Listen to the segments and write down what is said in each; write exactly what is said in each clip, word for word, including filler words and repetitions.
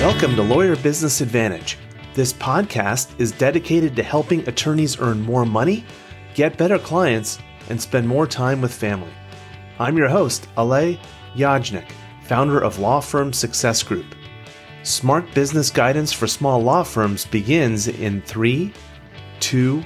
Welcome to Lawyer Business Advantage. This podcast is dedicated to helping attorneys earn more money, get better clients, and spend more time with family. I'm your host, Alay Yajnik, founder of Law Firm Success Group. Smart business guidance for small law firms begins in three, two,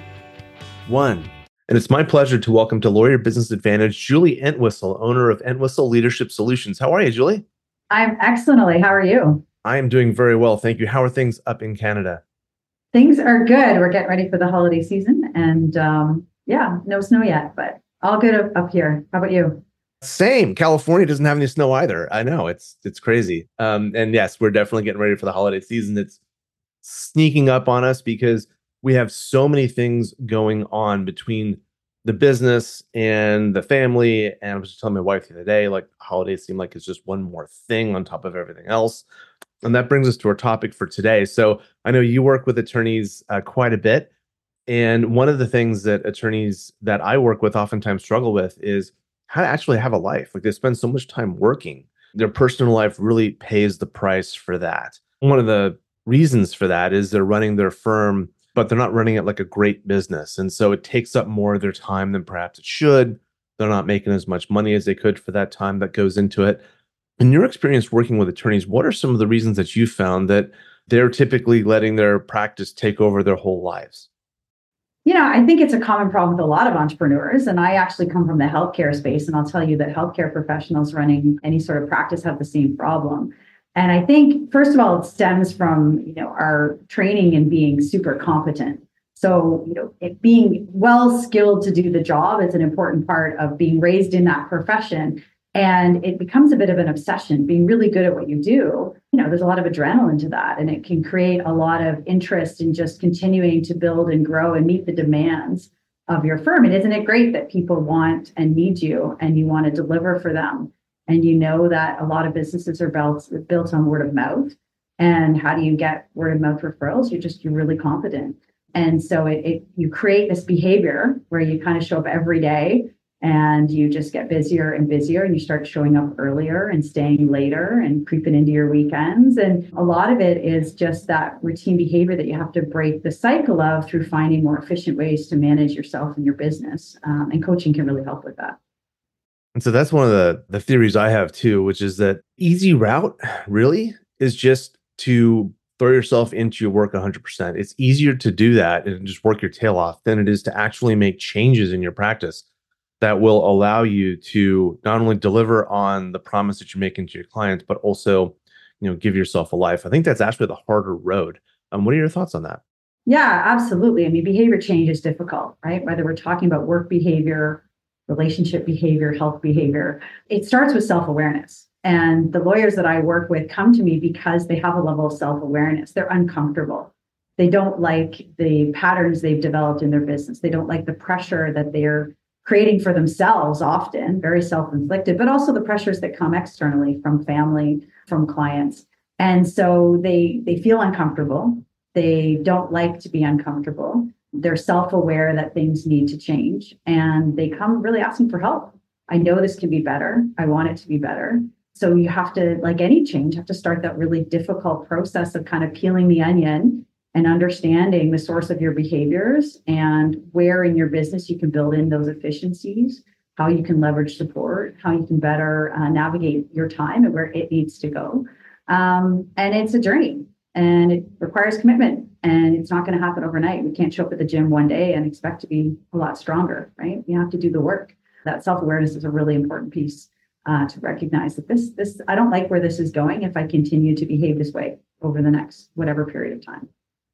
one. And it's my pleasure to welcome to Lawyer Business Advantage, Julie Entwistle, owner of Entwistle Leadership Solutions. How are you, Julie? I'm excellent, Alay. How are you? I am doing very well, thank you. How are things up in Canada? Things are good. We're getting ready for the holiday season, and um, yeah, no snow yet, but all good up, up here. How about you? Same. California doesn't have any snow either. I know, it's it's crazy. Um, and yes, we're definitely getting ready for the holiday season. It's sneaking up on us because we have so many things going on between the business and the family. And I was just telling my wife the other day, like, holidays seem like it's just one more thing on top of everything else. And that brings us to our topic for today. So I know you work with attorneys uh, quite a bit. And one of the things that attorneys that I work with oftentimes struggle with is how to actually have a life. Like, they spend so much time working. Their personal life really pays the price for that. One of the reasons for that is they're running their firm, but they're not running it like a great business. And so it takes up more of their time than perhaps it should. They're not making as much money as they could for that time that goes into it. In your experience working with attorneys, what are some of the reasons that you found that they're typically letting their practice take over their whole lives? You know, I think it's a common problem with a lot of entrepreneurs, and I actually come from the healthcare space, and I'll tell you that healthcare professionals running any sort of practice have the same problem. And I think, first of all, it stems from, you know, our training and being super competent. So, you know, it being well skilled to do the job is an important part of being raised in that profession. And it becomes a bit of an obsession, being really good at what you do. You know, there's a lot of adrenaline to that, and it can create a lot of interest in just continuing to build and grow and meet the demands of your firm. And isn't it great that people want and need you, and you want to deliver for them? And you know that a lot of businesses are built, built on word of mouth. And how do you get word of mouth referrals? You're just, you're really confident. And so it, it you create this behavior where you kind of show up every day, and you just get busier and busier, and you start showing up earlier and staying later and creeping into your weekends. And a lot of it is just that routine behavior that you have to break the cycle of through finding more efficient ways to manage yourself and your business. Um, and coaching can really help with that. And so that's one of the, the theories I have too, which is that easy route really is just to throw yourself into your work one hundred percent. It's easier to do that and just work your tail off than it is to actually make changes in your practice that will allow you to not only deliver on the promise that you're making to your clients, but also, you know, give yourself a life. I think that's actually the harder road. Um, what are your thoughts on that? Yeah, absolutely. I mean, behavior change is difficult, right? Whether we're talking about work behavior, relationship behavior, health behavior, it starts with self-awareness. And the lawyers that I work with come to me because they have a level of self-awareness. They're uncomfortable. They don't like the patterns they've developed in their business. They don't like the pressure that they're creating for themselves, often very self-inflicted, but also the pressures that come externally from family, from clients. And so they they feel uncomfortable. They don't like to be uncomfortable. They're self-aware that things need to change, and they come really asking for help. I know this can be better. I want it to be better. So you have to, like any change, have to start that really difficult process of kind of peeling the onion and understanding the source of your behaviors and where in your business you can build in those efficiencies, how you can leverage support, how you can better uh, navigate your time and where it needs to go. Um, and it's a journey, and it requires commitment, and it's not going to happen overnight. We can't show up at the gym one day and expect to be a lot stronger, right? You have to do the work. That self-awareness is a really important piece uh, to recognize that this, this, I don't like where this is going if I continue to behave this way over the next whatever period of time.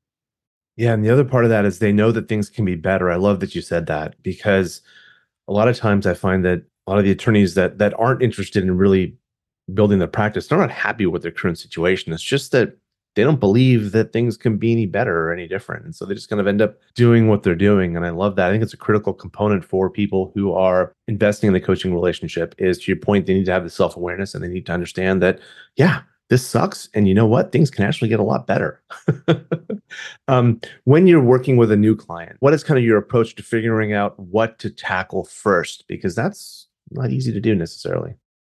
Yeah, and the other part of that is they know that things can be better. I love that you said that, because a lot of times I find that a lot of the attorneys that that aren't interested in really building their practice, they're not happy with their current situation. It's just that they don't believe that things can be any better or any different. And so they just kind of end up doing what they're doing. And I love that. I think it's a critical component for people who are investing in the coaching relationship is, to your point, they need to have the self-awareness, and they need to understand that, yeah, this sucks. And you know what? Things can actually get a lot better. um, when you're working with a new client, what is kind of your approach to figuring out what to tackle first? Because that's not easy to do necessarily.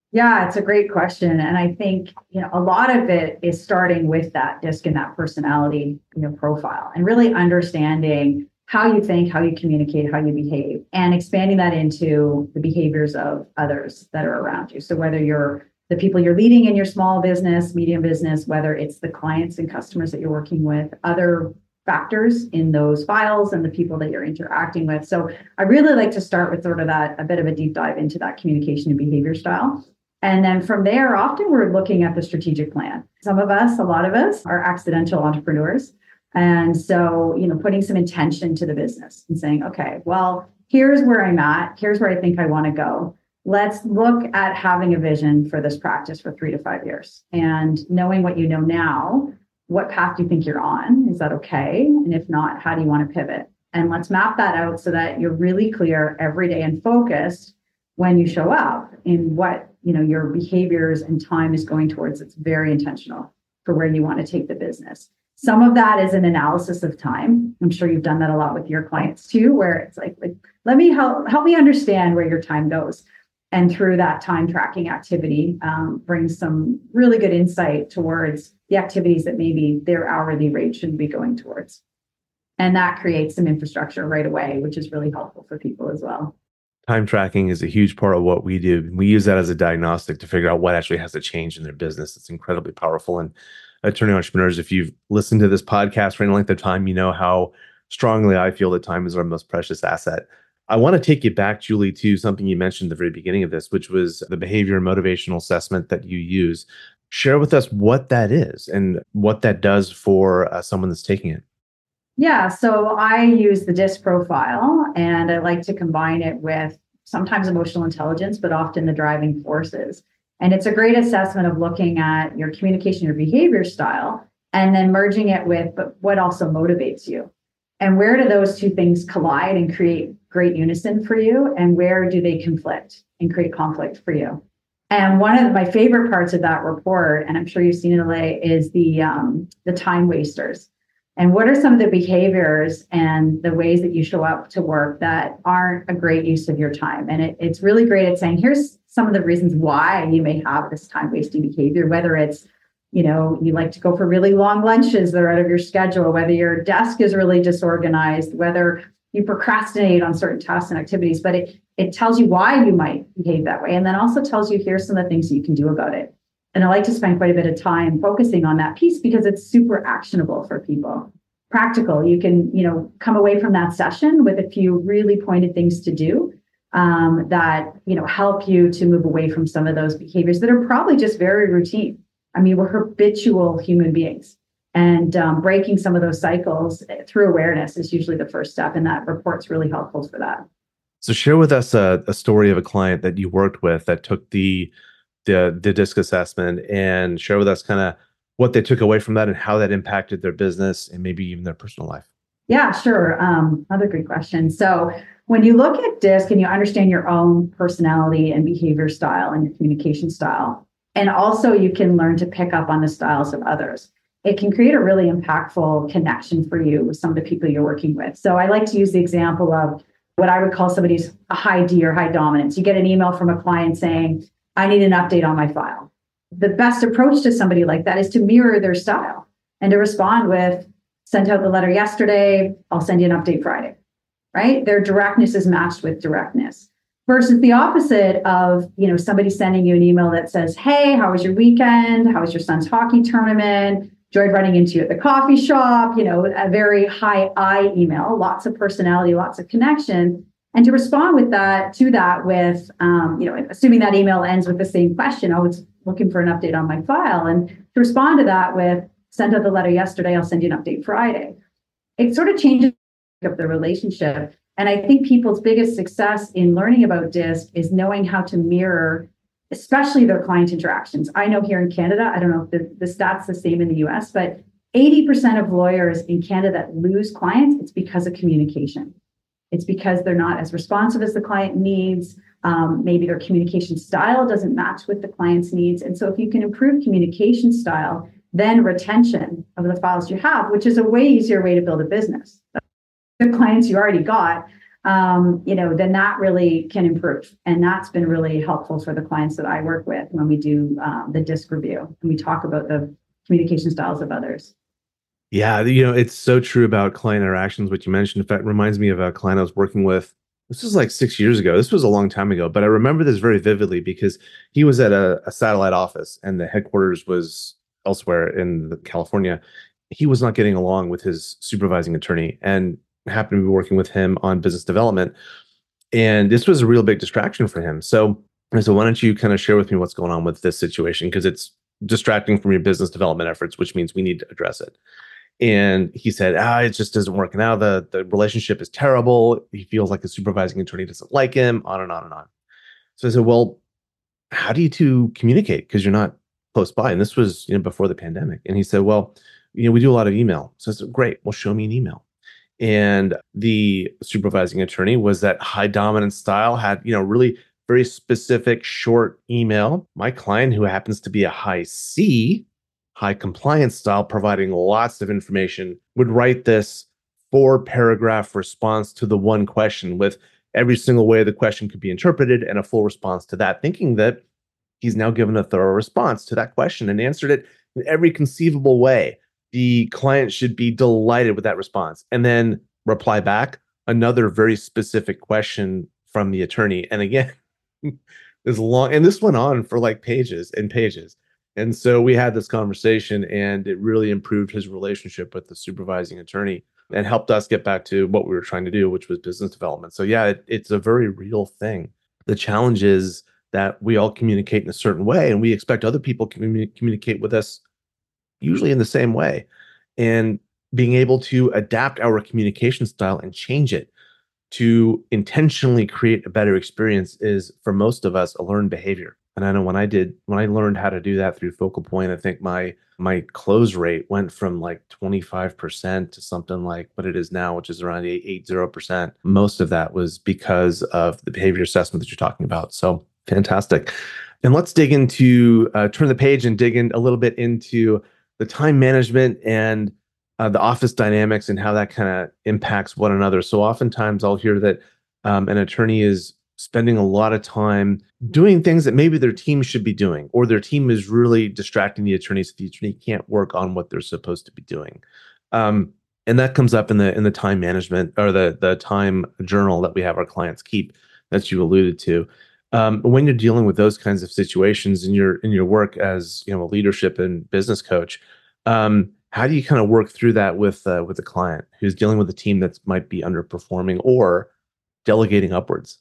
Yeah, it's a great question. And I think, you know, a lot of it is starting with that disc and that personality, you know, profile and really understanding how you think, how you communicate, how you behave, and expanding that into the behaviors of others that are around you. So whether you're the people you're leading in your small business, medium business, whether it's the clients and customers that you're working with, other factors in those files and the people that you're interacting with. So I really like to start with sort of that, a bit of a deep dive into that communication and behavior style. And then from there, often we're looking at the strategic plan. Some of us, a lot of us, are accidental entrepreneurs. And so, you know, putting some intention to the business and saying, okay, well, here's where I'm at. Here's where I think I want to go. Let's look at having a vision for this practice for three to five years. And knowing what you know now, what path do you think you're on? Is that okay? And if not, how do you want to pivot? And let's map that out so that you're really clear every day and focused when you show up in what, you know, your behaviors and time is going towards. It's very intentional for where you want to take the business. Some of that is an analysis of time. I'm sure you've done that a lot with your clients too, where it's like, like let me help help me understand where your time goes. And through that time tracking activity, um, brings some really good insight towards the activities that maybe their hourly rate should be going towards. And that creates some infrastructure right away, which is really helpful for people as well. Time tracking is a huge part of what we do. We use that as a diagnostic to figure out what actually has to change in their business. It's incredibly powerful. And attorney entrepreneurs, if you've listened to this podcast for any length of time, you know how strongly I feel that time is our most precious asset. I want to take you back, Julie, to something you mentioned at the very beginning of this, which was the behavior and motivational assessment that you use. Share with us what that is and what that does for uh, someone that's taking it. Yeah, so I use the DISC profile and I like to combine it with sometimes emotional intelligence, but often the driving forces. And it's a great assessment of looking at your communication, your behavior style, and then merging it with but what also motivates you. And where do those two things collide and create great unison for you? And where do they conflict and create conflict for you? And one of my favorite parts of that report, and I'm sure you've seen it, Alay, is the um, the time wasters. And what are some of the behaviors and the ways that you show up to work that aren't a great use of your time? And it, it's really great at saying, here's some of the reasons why you may have this time wasting behavior, whether it's, you know, you like to go for really long lunches that are out of your schedule, whether your desk is really disorganized, whether you procrastinate on certain tasks and activities, but it, it tells you why you might behave that way. And then also tells you, here's some of the things that you can do about it. And I like to spend quite a bit of time focusing on that piece because it's super actionable for people. Practical. You can, you know, come away from that session with a few really pointed things to do um, that, you know, help you to move away from some of those behaviors that are probably just very routine. I mean, we're habitual human beings, and um, breaking some of those cycles through awareness is usually the first step. And that report's really helpful for that. So share with us a, a story of a client that you worked with that took the the, the DISC assessment, and share with us kind of what they took away from that and how that impacted their business and maybe even their personal life. Yeah, sure. Um, another great question. So when you look at DISC and you understand your own personality and behavior style and your communication style, and also you can learn to pick up on the styles of others, it can create a really impactful connection for you with some of the people you're working with. So I like to use the example of what I would call somebody's a high D or high dominance. You get an email from a client saying, I need an update on my file. The best approach to somebody like that is to mirror their style and to respond with, sent out the letter yesterday, I'll send you an update Friday, right? Their directness is matched with directness versus the opposite of, you know, somebody sending you an email that says, hey, how was your weekend? How was your son's hockey tournament? Enjoyed running into you at the coffee shop, you know, a very high I email, lots of personality, lots of connection. And to respond with that, to that with, um, you know, assuming that email ends with the same question, I was looking for an update on my file. And to respond to that with, sent out the letter yesterday, I'll send you an update Friday. It sort of changes up the relationship. And I think people's biggest success in learning about DISC is knowing how to mirror, especially their client interactions. I know here in Canada, I don't know if the, the stats the same in the U S, but eighty percent of lawyers in Canada that lose clients, it's because of communication. It's because they're not as responsive as the client needs. Um, maybe their communication style doesn't match with the client's needs. And so if you can improve communication style, then retention of the files you have, which is a way easier way to build a business. The clients you already got, um, you know, then that really can improve. And that's been really helpful for the clients that I work with when we do um, the DISC review and we talk about the communication styles of others. Yeah, you know, it's so true about client interactions, what you mentioned. In fact, it reminds me of a client I was working with. This was like six years ago. This was a long time ago, but I remember this very vividly because he was at a, a satellite office and the headquarters was elsewhere in the- California. He was not getting along with his supervising attorney and happened to be working with him on business development. And this was a real big distraction for him. So I said, why don't you kind of share with me what's going on with this situation? Because it's distracting from your business development efforts, which means we need to address it. And he said, ah, it just isn't working out. The, the relationship is terrible. He feels like the supervising attorney doesn't like him, on and on and on. So I said, well, how do you two communicate? Because you're not close by. And this was, you know, before the pandemic. And he said, well, you know, we do a lot of email. So I said, great. Well, show me an email. And the supervising attorney was that high dominance style, had, you know, really very specific short email. My client, who happens to be a high C, high compliance style, providing lots of information, would write this four paragraph response to the one question with every single way the question could be interpreted and a full response to that, thinking that he's now given a thorough response to that question and answered it in every conceivable way. The client should be delighted with that response and then reply back another very specific question from the attorney. And again, this long, and this went on for like pages and pages. And so we had this conversation and it really improved his relationship with the supervising attorney and helped us get back to what we were trying to do, which was business development. So yeah, it, it's a very real thing. The challenge is that we all communicate in a certain way and we expect other people to commu- communicate with us usually in the same way. And being able to adapt our communication style and change it to intentionally create a better experience is, for most of us, a learned behavior. And I know when I did, when I learned how to do that through Focal Point, I think my my close rate went from like twenty-five percent to something like what it is now, which is around eight zero percent. Most of that was because of the behavior assessment that you're talking about. So fantastic. And let's dig into, uh, turn the page and dig in a little bit into the time management and uh, the office dynamics and how that kind of impacts one another. So oftentimes I'll hear that um, an attorney is spending a lot of time doing things that maybe their team should be doing, or their team is really distracting the attorney so the attorney can't work on what they're supposed to be doing. Um, and that comes up in the in the time management or the the time journal that we have our clients keep, that you alluded to. Um, when you're dealing with those kinds of situations in your in your work as, you know, a leadership and business coach, um, how do you kind of work through that with uh, with a client who's dealing with a team that might be underperforming or delegating upwards?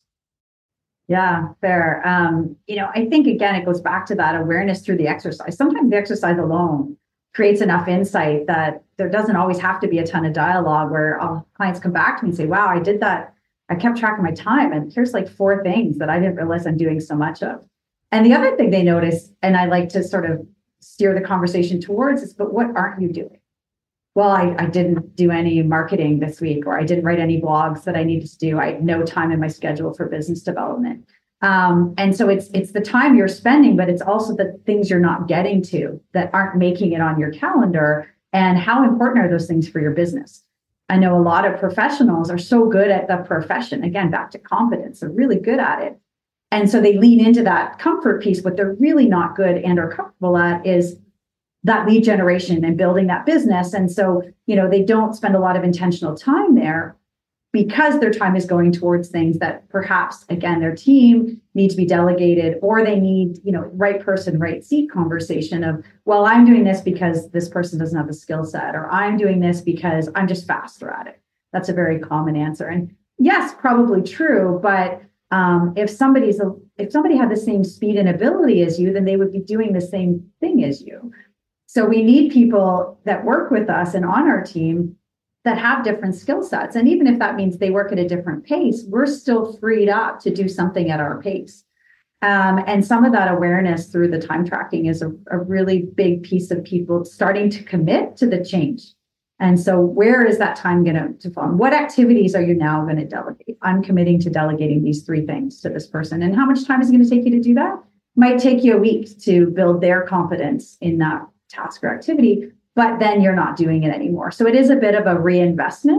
Yeah, fair. Um, you know, I think again, it goes back to that awareness through the exercise. Sometimes the exercise alone creates enough insight that there doesn't always have to be a ton of dialogue where all clients come back to me and say, wow, I did that. I kept track of my time. And here's like four things that I didn't realize I'm doing so much of. And the other thing they notice, and I like to sort of steer the conversation towards, is, but what aren't you doing? Well, I, I didn't do any marketing this week, or I didn't write any blogs that I needed to do. I had no time in my schedule for business development. Um, and so it's it's the time you're spending, but it's also the things you're not getting to that aren't making it on your calendar. And how important are those things for your business? I know a lot of professionals are so good at the profession. Again, back to competence, they're really good at it. And so they lean into that comfort piece. What they're really not good and are comfortable at is that lead generation and building that business. And so, you know, they don't spend a lot of intentional time there because their time is going towards things that perhaps, again, their team need to be delegated, or they need, you know, right person, right seat conversation of, well, I'm doing this because this person doesn't have the skill set, or I'm doing this because I'm just faster at it. That's a very common answer. And yes, probably true. But um, if somebody's a, if somebody had the same speed and ability as you, then they would be doing the same thing as you. So we need people that work with us and on our team that have different skill sets. And even if that means they work at a different pace, we're still freed up to do something at our pace. Um, and some of that awareness through the time tracking is a, a really big piece of people starting to commit to the change. And so where is that time going to fall? What activities are you now going to delegate? I'm committing to delegating these three things to this person. And how much time is it going to take you to do that? Might take you a week to build their confidence in that task or activity, but then you're not doing it anymore. So it is a bit of a reinvestment.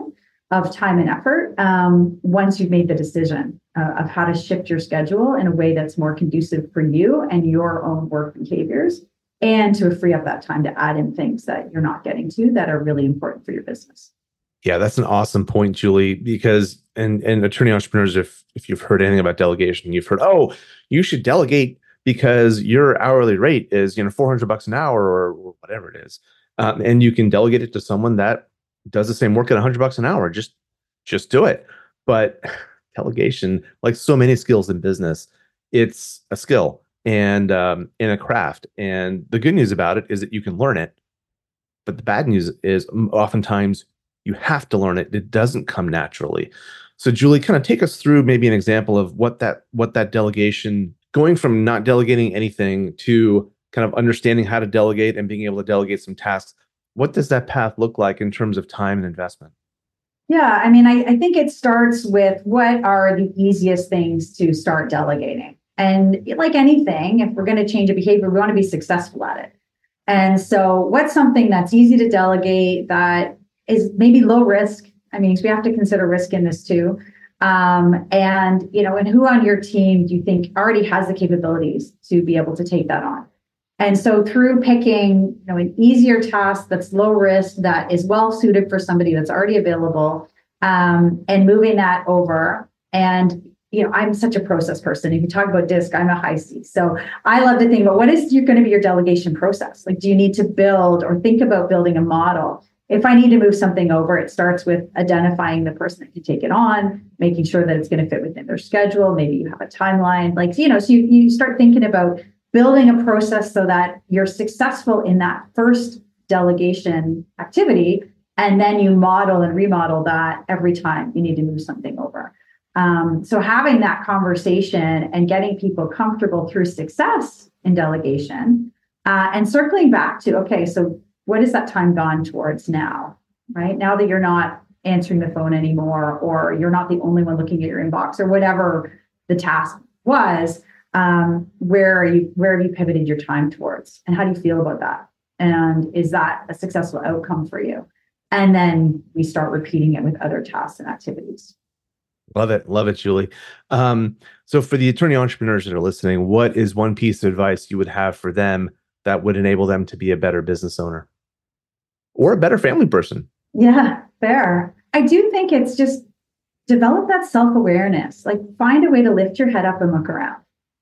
of time and effort um, once you've made the decision uh, of how to shift your schedule in a way that's more conducive for you and your own work behaviors, and to free up that time to add in things that you're not getting to that are really important for your business. Yeah, that's an awesome point, Julie, because and and attorney entrepreneurs, if if you've heard anything about delegation, you've heard, oh, you should delegate because your hourly rate is, you know, four hundred bucks an hour or, or whatever it is. Um, and you can delegate it to someone that does the same work at one hundred bucks an hour. Just just do it. But delegation, like so many skills in business, it's a skill and um, in a craft. And the good news about it is that you can learn it. But the bad news is oftentimes you have to learn it. It doesn't come naturally. So Julie, kind of take us through maybe an example of what that what that delegation, going from not delegating anything to kind of understanding how to delegate and being able to delegate some tasks. What does that path look like in terms of time and investment? Yeah, I mean, I, I think it starts with what are the easiest things to start delegating. And like anything, if we're going to change a behavior, we want to be successful at it. And so what's something that's easy to delegate that is maybe low risk? I mean, we have to consider risk in this too. Um, and, you know, and who on your team do you think already has the capabilities to be able to take that on? And so through picking, you know, an easier task that's low risk, that is well suited for somebody that's already available, um, and moving that over. And, you know, I'm such a process person. If you talk about DISC, I'm a high C. So I love to think about what is going to be your delegation process? Like, do you need to build or think about building a model? If I need to move something over, it starts with identifying the person that can take it on, making sure that it's going to fit within their schedule. Maybe you have a timeline, like, you know, so you, you start thinking about building a process so that you're successful in that first delegation activity. And then you model and remodel that every time you need to move something over. Um, so having that conversation and getting people comfortable through success in delegation, uh, and circling back to, okay, so what is that time gone towards now, right? Now that you're not answering the phone anymore, or you're not the only one looking at your inbox, or whatever the task was, um, where are you, where have you pivoted your time towards? And how do you feel about that? And is that a successful outcome for you? And then we start repeating it with other tasks and activities. Love it. Love it, Julie. Um, so for the attorney entrepreneurs that are listening, what is one piece of advice you would have for them that would enable them to be a better business owner or a better family person? Yeah, fair. I do think it's just develop that self-awareness, like find a way to lift your head up and look around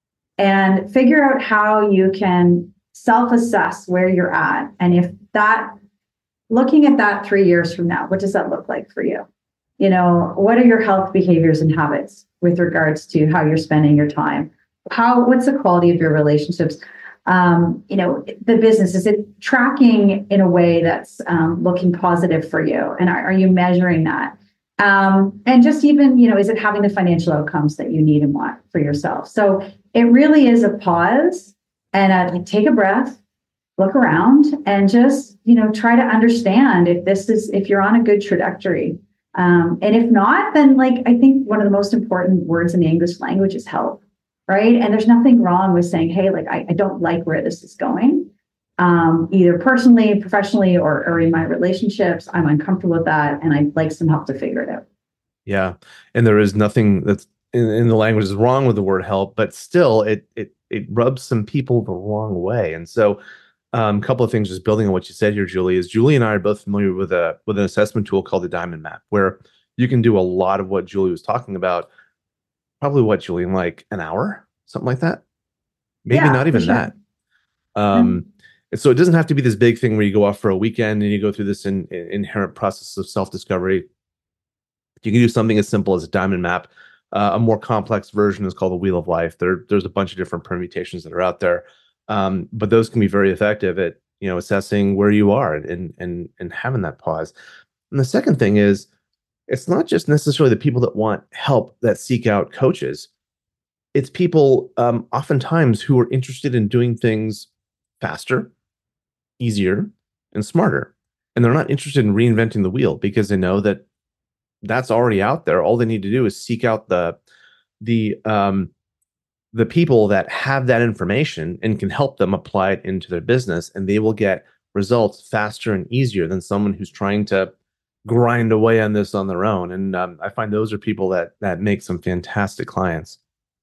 and figure out how you can self-assess where you're at. And if that, looking at that three years from now, what does that look like for you? You know, what are your health behaviors and habits with regards to how you're spending your time? How, what's the quality of your relationships? Um, you know, the business, is it tracking in a way that's um, looking positive for you? And are, are you measuring that? Um, and just even, you know, is it having the financial outcomes that you need and want for yourself? So it really is a pause and a, like, take a breath, look around, and just, you know, try to understand if this is, if you're on a good trajectory. Um, and if not, then like, I think one of the most important words in the English language is help, right? And there's nothing wrong with saying, hey, like, I, I don't like where this is going, um, either personally, professionally, or, or in my relationships. I'm uncomfortable with that, and I'd like some help to figure it out. Yeah. And there is nothing that's in, in the language is wrong with the word help, but still it, it, it rubs some people the wrong way. And so um, a couple of things, just building on what you said here, Julie, is Julie and I are both familiar with a, with an assessment tool called the Diamond Map, where you can do a lot of what Julie was talking about. Probably what, Julie, in like an hour, something like that. Maybe Yeah, not even for sure. that. Um, mm-hmm. So it doesn't have to be this big thing where you go off for a weekend and you go through this in, in, inherent process of self-discovery. You can do something as simple as a diamond map. Uh, a more complex version is called the Wheel of Life. There, there's a bunch of different permutations that are out there, um, but those can be very effective at, you know, assessing where you are and and and having that pause. And the second thing is, it's not just necessarily the people that want help that seek out coaches. It's people um, oftentimes who are interested in doing things faster, easier, and smarter. And they're not interested in reinventing the wheel because they know that that's already out there. All they need to do is seek out the the um, the people that have that information and can help them apply it into their business, and they will get results faster and easier than someone who's trying to grind away on this on their own. And um, I find those are people that that make some fantastic clients.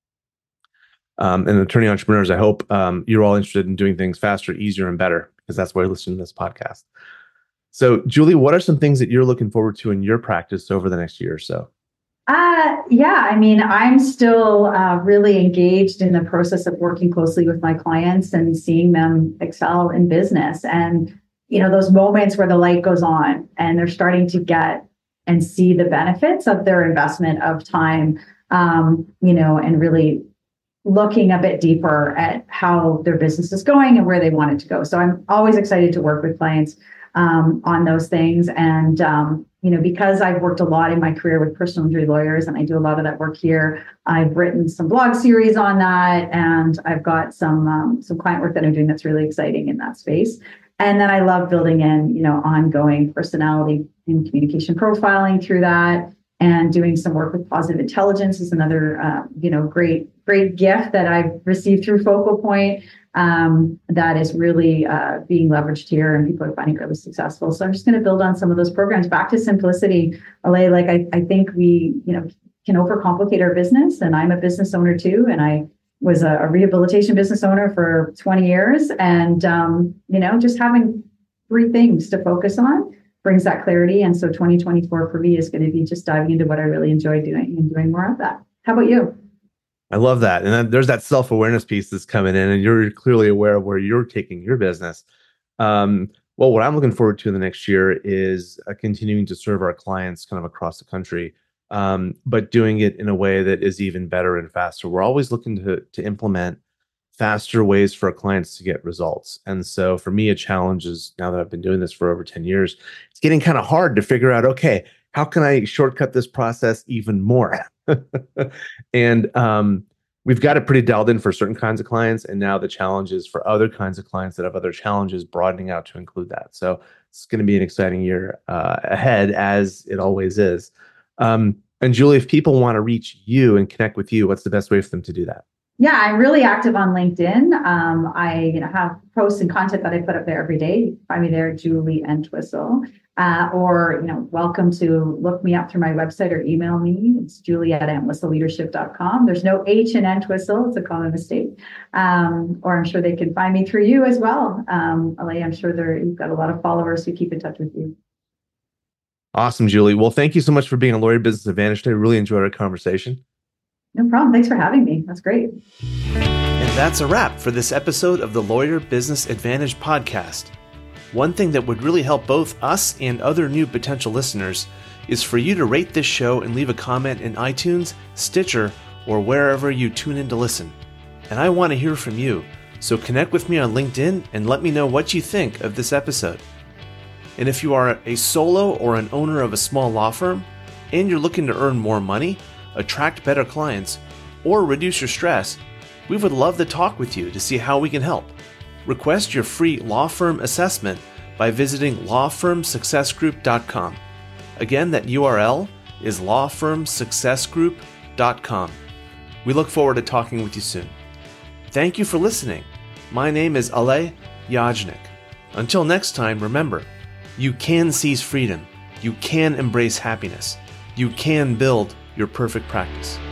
Um, and attorney entrepreneurs, I hope um, you're all interested in doing things faster, easier, and better, because that's why I listen to this podcast. So, Julie, what are some things that you're looking forward to in your practice over the next year or so? Uh, yeah, I mean, I'm still uh, really engaged in the process of working closely with my clients and seeing them excel in business. And, you know, those moments where the light goes on and they're starting to get and see the benefits of their investment of time, um, you know, and really looking a bit deeper at how their business is going and where they want it to go. So I'm always excited to work with clients um, on those things. And, um, you know, because I've worked a lot in my career with personal injury lawyers and I do a lot of that work here, I've written some blog series on that. And I've got some, um, some client work that I'm doing that's really exciting in that space. And then I love building in, you know, ongoing personality and communication profiling through that. And doing some work with positive intelligence is another, uh, you know, great, great gift that I've received through Focal Point um, that is really uh, being leveraged here, and people are finding it really successful. So I'm just going to build on some of those programs. Back to simplicity, Alay, like I, I think we, you know, can overcomplicate our business, and I'm a business owner too, and I was a, a rehabilitation business owner for twenty years, and um, you know, just having three things to focus on brings that clarity. And so twenty twenty-four for me is going to be just diving into what I really enjoy doing and doing more of that. How about you? I love that. And then there's that self-awareness piece that's coming in, and you're clearly aware of where you're taking your business. Um, well, what I'm looking forward to in the next year is uh, continuing to serve our clients kind of across the country, um, but doing it in a way that is even better and faster. We're always looking to, to implement faster ways for our clients to get results. And so for me, a challenge is, now that I've been doing this for over ten years, it's getting kind of hard to figure out, okay, how can I shortcut this process even more? and um, we've got it pretty dialed in for certain kinds of clients. And now the challenge is for other kinds of clients that have other challenges, broadening out to include that. So it's going to be an exciting year uh, ahead, as it always is. Um, and Julie, if people want to reach you and connect with you, what's the best way for them to do that? Yeah, I'm really active on LinkedIn. Um, I you know, have posts and content that I put up there every day. You can find me there, Julie Entwistle. Uh, or, you know, welcome to look me up through my website or email me. It's Julie at entwistle leadership dot com. There's no H in Entwistle. It's a common mistake. Um, or I'm sure they can find me through you as well. Um, Alay, I'm sure there you've got a lot of followers who keep in touch with you. Awesome, Julie. Well, thank you so much for being a Lawyer Business Advantage today. Really enjoyed our conversation. No problem. Thanks for having me. That's great. And that's a wrap for this episode of the Lawyer Business Advantage podcast. One thing that would really help both us and other new potential listeners is for you to rate this show and leave a comment in iTunes, Stitcher, or wherever you tune in to listen. And I want to hear from you, so connect with me on LinkedIn and let me know what you think of this episode. And if you are a solo or an owner of a small law firm and you're looking to earn more money, attract better clients, or reduce your stress, we would love to talk with you to see how we can help. Request your free law firm assessment by visiting law firm success group dot com. Again, that U R L is law firm success group dot com. We look forward to talking with you soon. Thank you for listening. My name is Alay Yajnik. Until next time, remember, you can seize freedom, you can embrace happiness, you can build your perfect practice.